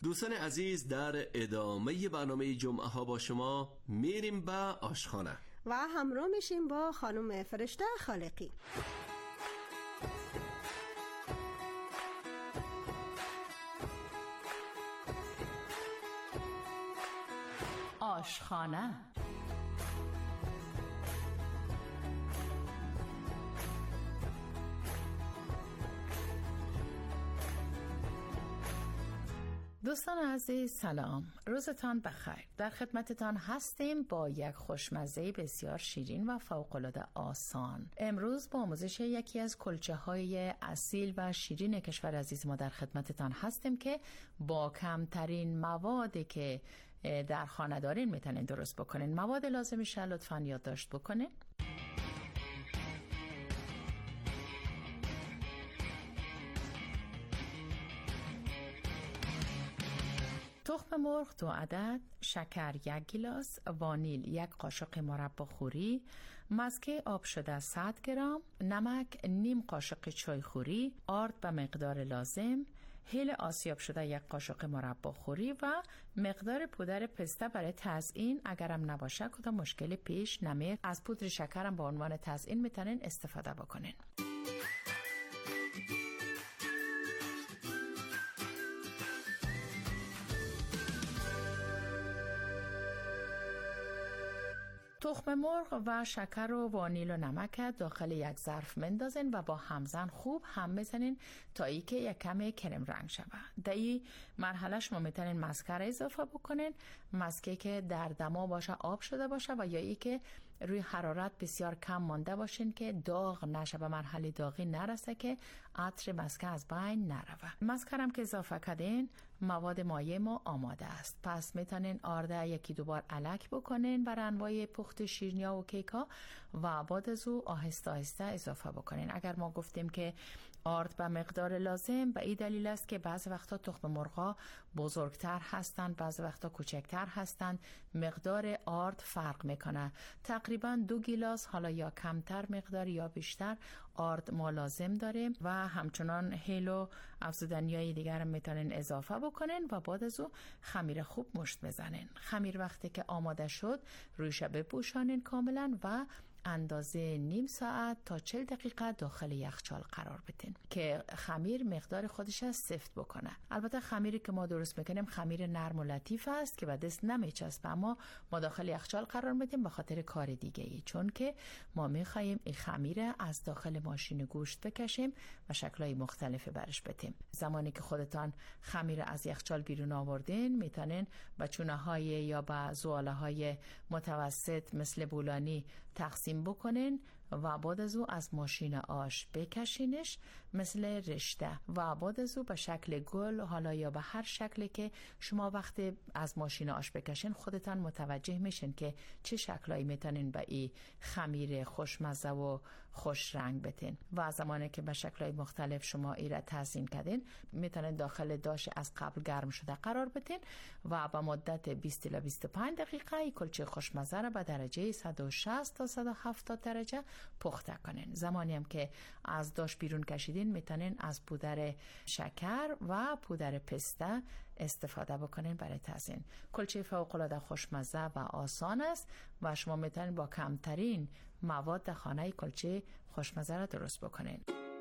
دوستان عزیز، در ادامه برنامه جمعه ها با شما میریم به آشخانه و همراه میشیم با خانم فرشته خالقی. آشخانه. دوستان عزیز سلام، روزتان بخیر. در خدمتتان هستیم با یک خوشمزه بسیار شیرین و فوق‌العاده آسان. امروز با آموزش یکی از کلچه های اصیل و شیرین کشور عزیز ما در خدمتتان هستیم که با کمترین موادی که در خانه دارین میتونین درست بکنین. مواد لازمش لطفاً یادداشت بکنین. تخم مرغ دو عدد، شکر یک گیلاس، وانیل یک قاشق مربا خوری، مزکه آب شده صد گرم، نمک نیم قاشق چای خوری، آرد به مقدار لازم، هیل آسیاب شده یک قاشق مربا خوری و مقدار پودر پسته برای تزیین. اگرم نباشه کدام مشکلی پیش نمیاد، از پودر شکرم به عنوان تزیین میتونین استفاده بکنین. تخم مرغ و شکر و وانیل و نمک داخل یک ظرف مندازین و با همزن خوب هم بزنین تا ای که یک کم کرم رنگ شود. در این مرحله شما میتونین مسکر اضافه بکنین، مسکه که در دما باشه، آب شده باشه و یا ای که روی حرارت بسیار کم مانده باشین که داغ نشه، به مرحله داغی نرسه که عطر مسکه از بین نروه. مسکرم که اضافه کردین، مواد مایع ما آماده است. پس میتونین آرده یکی دو بار الک بکنین بر انواع پخت شیرینیا و کیکا و بعد از او آهسته آهسته اضافه بکنین. اگر ما گفتیم که آرد به مقدار لازم، به این دلیل است که بعض وقتا تخم مرغا بزرگتر هستند، بعض وقتا کوچکتر هستند، مقدار آرد فرق میکنه. تقریبا دو گیلاس، حالا یا کمتر مقدار یا بیشتر آرد ما لازم داریم و همچنان هیل و افزودنیای دیگر میتونین اضافه بکنین و بعد از او خمیر خوب مشت بزنین. خمیر وقتی که آماده شد رویش بپوشانین کاملا و اندازه نیم ساعت تا چهل دقیقه داخل یخچال قرار بدین که خمیر مقدار خودش از سفت بکنه. البته خمیری که ما درست میکنیم خمیر نرم و لطیف است که به دست نمیچسبه، اما ما داخل یخچال قرار میدیم به خاطر کار دیگه ای، چون که ما میخوایم این خمیر از داخل ماشین گوشت بکشیم و شکلهای مختلف برش بدیم. زمانی که خودتان خمیر از یخچال بیرون آوردین، میتونین به چونه های یا به زواله های متوسط مثل بولانی تقسیم بکنین و بعد از او از ماشین آش بکشینش مثل رشته و بعد از او به شکل گل، حالا یا به هر شکلی که شما وقتی از ماشین آش بکشین خودتان متوجه میشین که چه شکلایی میتونین به این خمیر خوشمزه و خوش رنگ بدین. و زمانی که به شکلهای مختلف شما ای را تزیین کردین، میتونین داخل داش از قبل گرم شده قرار بدین و به مدت بیست تا بیست و پنج دقیقه این کلچه خوشمزه را به درجه صد و شصت تا صد و هفتاد درجه پخته کنین. زمانی هم که از داش بیرون کشیدین، میتونین از پودر شکر و پودر پسته استفاده بکنین برای تزیین. کلچه فوق‌العاده خوشمزه و آسان است و شما میتونین با کمترین مواد در خانه کلچه خوشمزه را درست بکنین.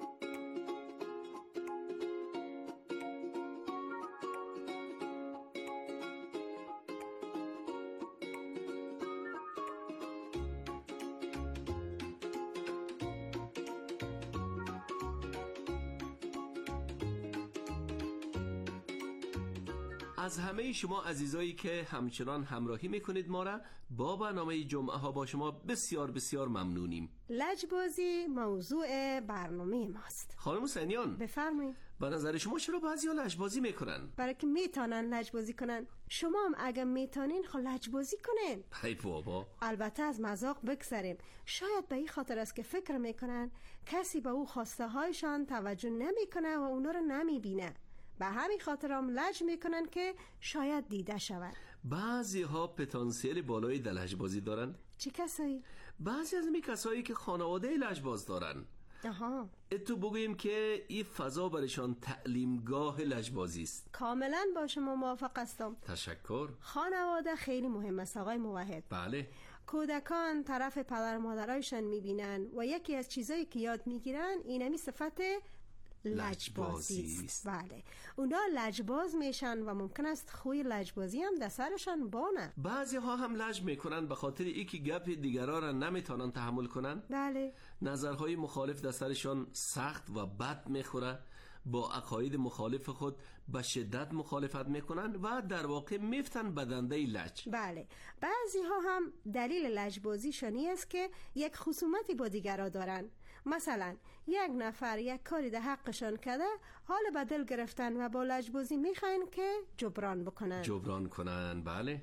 از همه شما عزیزایی که همچنان همراهی میکنید ما را با برنامه جمعه ها با شما بسیار بسیار ممنونیم. لجبازی موضوع برنامه ماست. خانم حسینیان بفرمایید. به نظر شما چرا بعضیا لجبازی میکنن؟ برای که میتونن لجبازی کنن. شما هم اگه میتونین خب لجبازی کنین. ای بابا. البته از مذاق بگذریم. شاید به این خاطر است که فکر میکنن کسی به او خواسته هایشان توجه نمیکنه و اونا رو نمیبینه. به همین خاطر هم لج میکنن که شاید دیده شود. بعضی ها پتانسیل بالای در لجبازی دارن. چه کسایی؟ بعضی از این کسایی که خانواده لجباز دارن. آها. تو بگوییم که این فضا برشان تعلیمگاه لجبازی است. کاملا با شما موافق هستم. تشکر. خانواده خیلی مهم است آقای موحد. بله. کودکان طرف پدر مادرایشان میبینن و یکی از چیزایی که یاد میگیرن اینمی صفت لجبازی است. بله، اونا لجباز میشن و ممکن است خوی لجبازی هم در سرشان بانه. بعضی ها هم لج میکنن به خاطر اینکه گپ دیگران را نمیتونن تحمل کنن. بله. نظرهای مخالف در سرشان سخت و بد میخوره، با عقاید مخالف خود به شدت مخالفت میکنن و در واقع میفتن بدنده لج. بله، بعضی ها هم دلیل لجبازی شانی است که یک خصومتی با دیگران دارن. مثلا یک نفر یک کاری در حقشان کرده، حال به دل گرفتن و با لجبازی میخواین که جبران بکنن. جبران کنن، بله.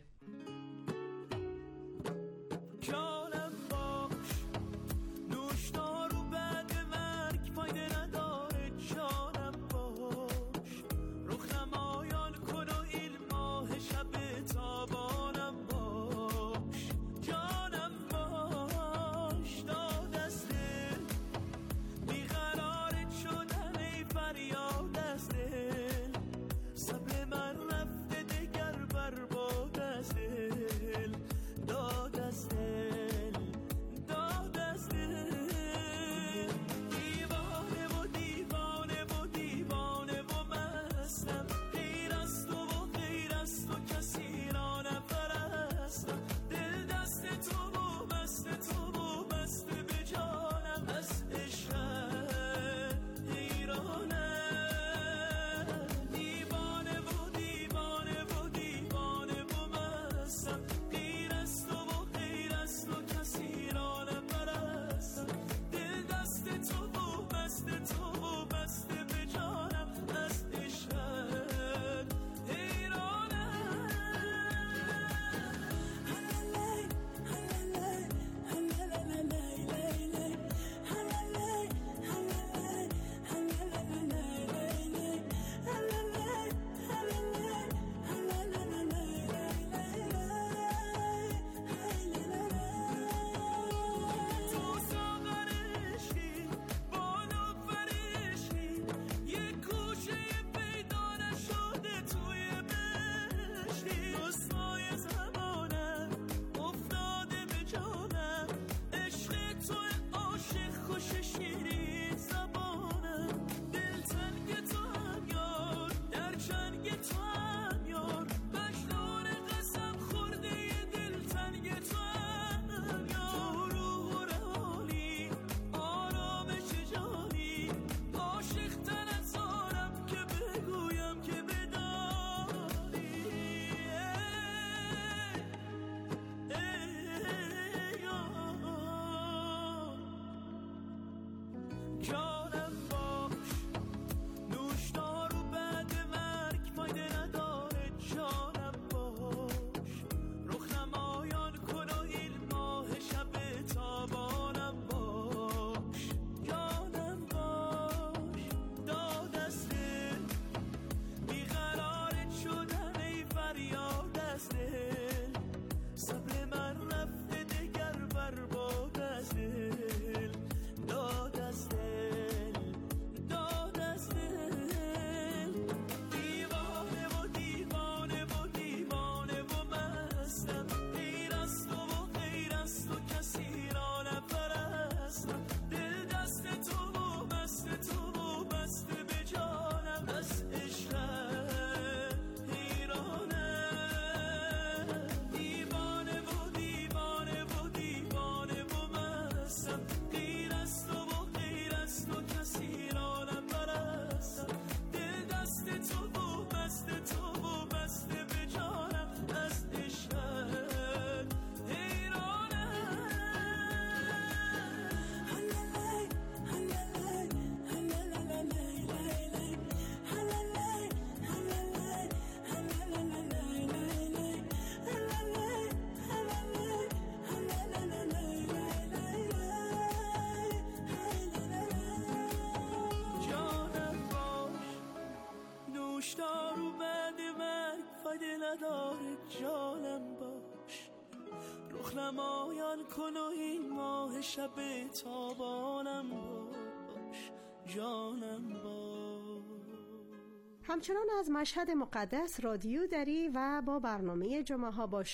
نداره جانم باش، رخ نمایان کن و این ماه شب تابانم باش. جانم باش. همچنان از مشهد مقدس رادیو دری و با برنامه جمعه ها با